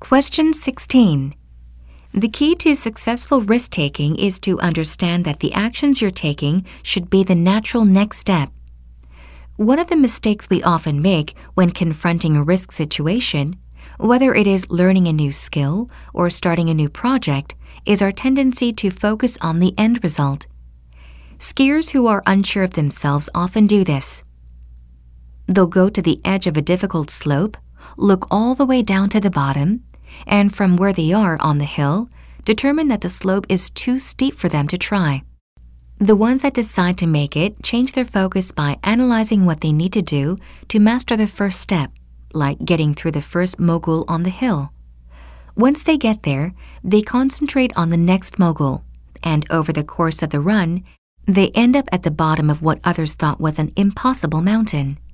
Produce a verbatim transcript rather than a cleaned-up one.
Question sixteen. The key to successful risk-taking is to understand that the actions you're taking should be the natural next step. One of the mistakes we often make when confronting a risk situation, whether it is learning a new skill or starting a new project, is our tendency to focus on the end result. Skiers who are unsure of themselves often do this. They'll go to the edge of a difficult slope, look all the way down to the bottom, and from where they are on the hill, determine that the slope is too steep for them to try. The ones that decide to make it change their focus by analyzing what they need to do to master the first step, like getting through the first mogul on the hill. Once they get there, they concentrate on the next mogul, and over the course of the run, they end up at the bottom of what others thought was an impossible mountain.